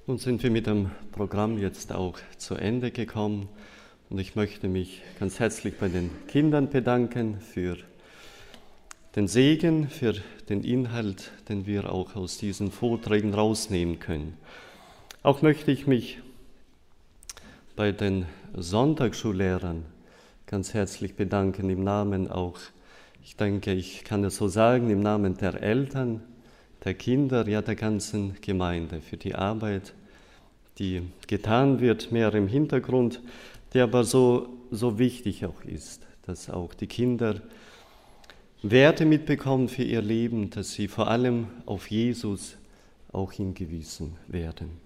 Nun sind wir mit dem Programm jetzt auch zu Ende gekommen und ich möchte mich ganz herzlich bei den Kindern bedanken für den Segen, für den Inhalt, den wir auch aus diesen Vorträgen rausnehmen können. Auch möchte ich mich bei den Sonntagsschullehrern ganz herzlich bedanken im Namen auch, ich denke, ich kann es so sagen, im Namen der Eltern, der Kinder, ja der ganzen Gemeinde für die Arbeit, die getan wird, mehr im Hintergrund, die aber so wichtig auch ist, dass auch die Kinder Werte mitbekommen für ihr Leben, dass sie vor allem auf Jesus auch hingewiesen werden.